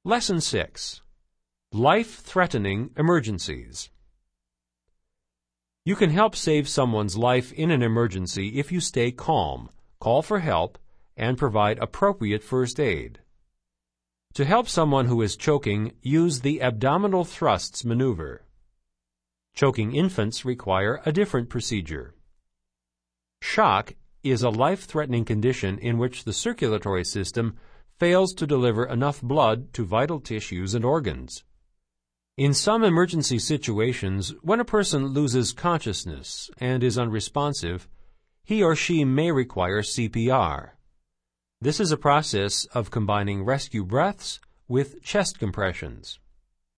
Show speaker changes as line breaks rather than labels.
Lesson 6. Life-threatening emergencies. You can help save someone's life in an emergency if you stay calm, call for help, and provide appropriate first aid. To help someone who is choking, use the abdominal thrusts maneuver. Choking infants require a different procedure. Shock is a life-threatening condition in which the circulatory system fails to deliver enough blood to vital tissues and organs. In some emergency situations, when a person loses consciousness and is unresponsive, he or she may require CPR. This is a process of combining rescue breaths with chest compressions.